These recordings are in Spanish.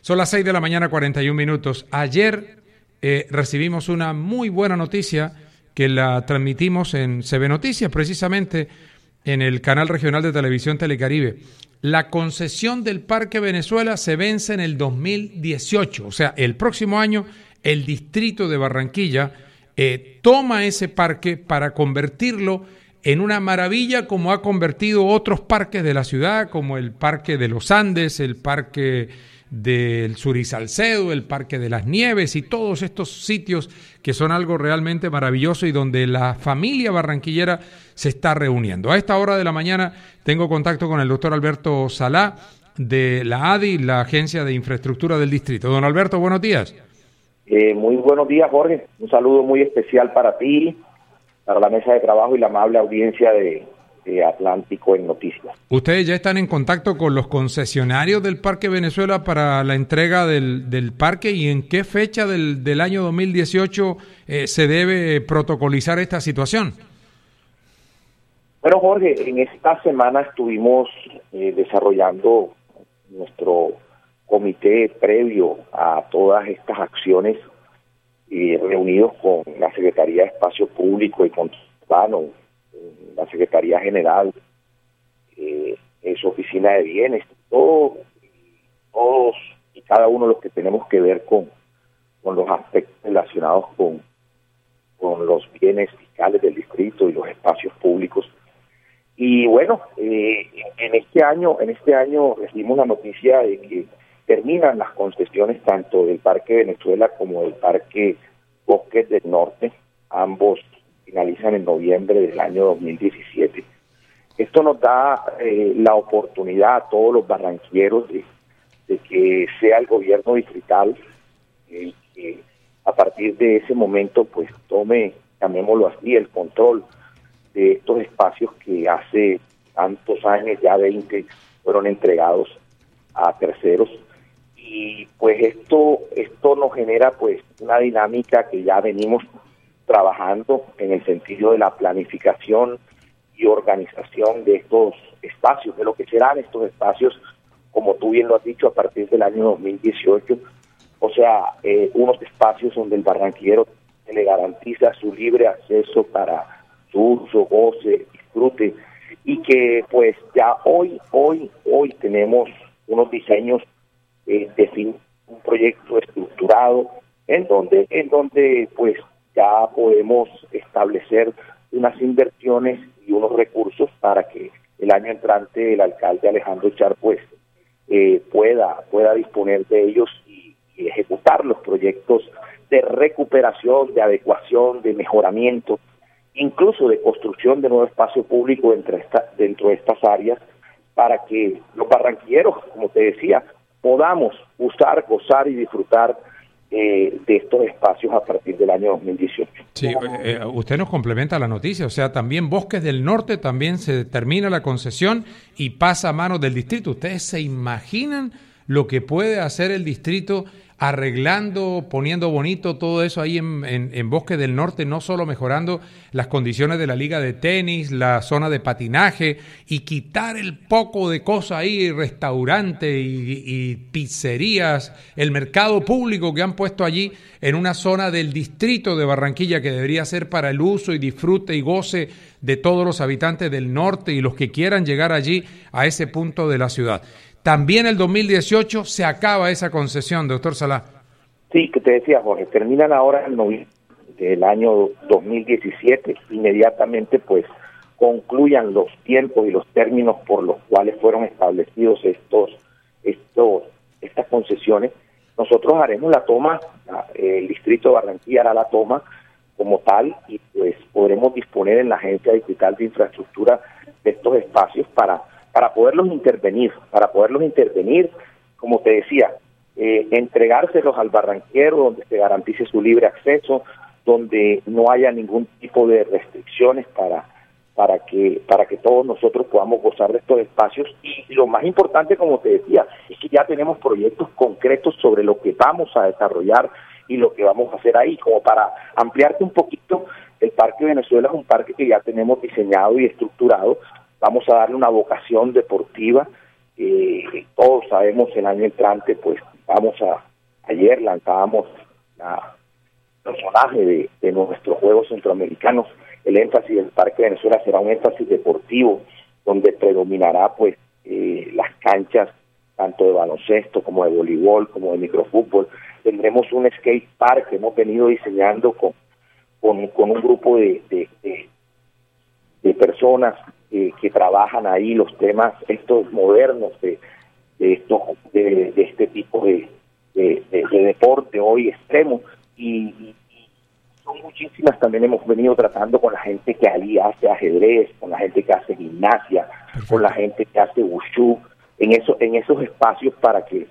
Son las 6 de la mañana, 41 minutos. Ayer recibimos una muy buena noticia que la transmitimos en CB Noticias, precisamente en el canal regional de televisión Telecaribe. La concesión del Parque Venezuela se vence en el 2018, o sea, el próximo año el distrito de Barranquilla toma ese parque para convertirlo en una maravilla, como ha convertido otros parques de la ciudad, como el Parque de los Andes, el Parque del Surisalcedo, el Parque de las Nieves y todos estos sitios que son algo realmente maravilloso y donde la familia barranquillera se está reuniendo. A esta hora de la mañana tengo contacto con el doctor Alberto Salá de la ADI, la Agencia de Infraestructura del Distrito. Don Alberto, buenos días. Muy buenos días, Jorge. Un saludo muy especial para ti, para la mesa de trabajo y la amable audiencia de Atlántico en Noticias. ¿Ustedes ya están en contacto con los concesionarios del Parque Venezuela para la entrega del parque y en qué fecha del año 2018 se debe protocolizar esta situación? Bueno, Jorge, en esta semana estuvimos desarrollando nuestro comité previo a todas estas acciones reunidos con la Secretaría de Espacio Público y Control Urbano, la Secretaría General, su Oficina de Bienes, todos y cada uno de los que tenemos que ver con los aspectos relacionados con los bienes fiscales del distrito y los espacios públicos. Y bueno, en este año recibimos la noticia de que terminan las concesiones tanto del Parque Venezuela como del Parque Bosques del Norte. Ambos finalizan en noviembre del año 2017. Esto nos da la oportunidad a todos los barranquilleros de que sea el gobierno distrital que a partir de ese momento pues tome, llamémoslo así, el control de estos espacios que hace tantos años, ya 20, fueron entregados a terceros. Y pues esto nos genera pues una dinámica que ya venimos trabajando en el sentido de la planificación y organización de estos espacios, de lo que serán estos espacios, como tú bien lo has dicho, a partir del año 2018, o sea, unos espacios donde el barranquillero se le garantiza su libre acceso para su uso, goce, disfrute, y que pues ya hoy tenemos unos diseños definidos, un proyecto estructurado, en donde pues ya podemos establecer unas inversiones y unos recursos para que el año entrante el alcalde Alejandro Char pues pueda disponer de ellos y ejecutar los proyectos de recuperación, de adecuación, de mejoramiento, incluso de construcción de nuevo espacio público dentro de estas áreas, para que los barranquilleros, como te decía, podamos usar, gozar y disfrutar de estos espacios a partir del año 2018. Sí, usted nos complementa la noticia, o sea, también Bosques del Norte también se termina la concesión y pasa a manos del distrito. ¿Ustedes se imaginan lo que puede hacer el distrito arreglando, poniendo bonito todo eso ahí en Bosques del Norte, no solo mejorando las condiciones de la liga de tenis, la zona de patinaje y quitar el poco de cosas ahí, restaurantes y pizzerías, el mercado público que han puesto allí en una zona del distrito de Barranquilla que debería ser para el uso y disfrute y goce de todos los habitantes del norte y los que quieran llegar allí a ese punto de la ciudad? También el 2018 se acaba esa concesión, doctor Salá. Sí, que te decía, Jorge, terminan ahora en noviembre del año 2017, inmediatamente pues concluyan los tiempos y los términos por los cuales fueron establecidos estas concesiones. Nosotros haremos la toma, el distrito de Barranquilla hará la toma como tal y pues podremos disponer en la Agencia Distrital de Infraestructura de estos espacios para poderlos intervenir, como te decía, entregárselos al barranquero donde se garantice su libre acceso, donde no haya ningún tipo de restricciones para que todos nosotros podamos gozar de estos espacios. Y lo más importante, como te decía, es que ya tenemos proyectos concretos sobre lo que vamos a desarrollar y lo que vamos a hacer ahí. Como para ampliarte un poquito, el Parque Venezuela es un parque que ya tenemos diseñado y estructurado. Vamos a darle una vocación deportiva. Todos sabemos el año entrante pues ayer lanzábamos la personaje de nuestros Juegos Centroamericanos. El énfasis del Parque Venezuela será un énfasis deportivo, donde predominará pues las canchas tanto de baloncesto como de voleibol, como de microfútbol. Tendremos un skate park que hemos venido diseñando con un grupo de personas que trabajan ahí los temas estos modernos de este tipo de deporte hoy extremo, y son muchísimas. También hemos venido tratando con la gente que ahí hace ajedrez, con la gente que hace gimnasia, con la gente que hace wushu, en esos espacios para que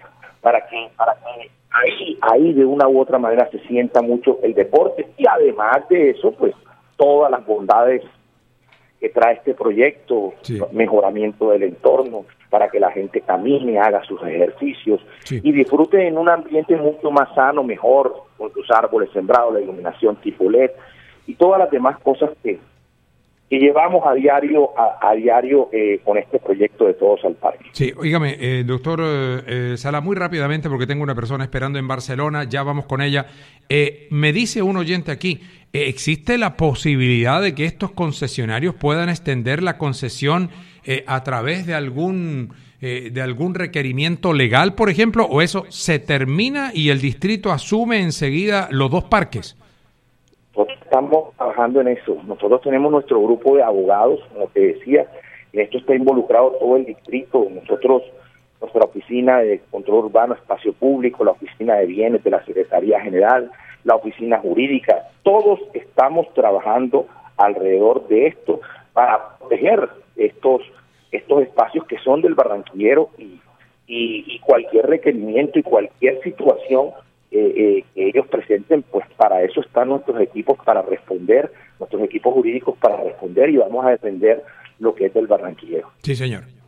ahí de una u otra manera se sienta mucho el deporte, y además de eso pues todas las bondades que trae este proyecto, sí, mejoramiento del entorno, para que la gente camine, haga sus ejercicios, sí, y disfrute en un ambiente mucho más sano, mejor, con sus árboles sembrados, la iluminación tipo LED y todas las demás cosas que llevamos a diario con este proyecto de Todos al Parque. Sí, oígame, doctor Sala, muy rápidamente, porque tengo una persona esperando en Barcelona, ya vamos con ella. Me dice un oyente aquí, ¿existe la posibilidad de que estos concesionarios puedan extender la concesión a través de algún requerimiento legal, por ejemplo, o eso se termina y el distrito asume enseguida los dos parques? Nosotros estamos trabajando en eso. Nosotros tenemos nuestro grupo de abogados, como te decía, en esto está involucrado todo el distrito. Nosotros, nuestra oficina de control urbano, espacio público, la oficina de bienes de la Secretaría General, la oficina jurídica, todos estamos trabajando alrededor de esto para proteger estos espacios que son del barranquillero, y cualquier requerimiento y cualquier situación que ellos presenten, pues para eso están nuestros equipos para responder, nuestros equipos jurídicos para responder, y vamos a defender lo que es del barranquillero. Sí, señor.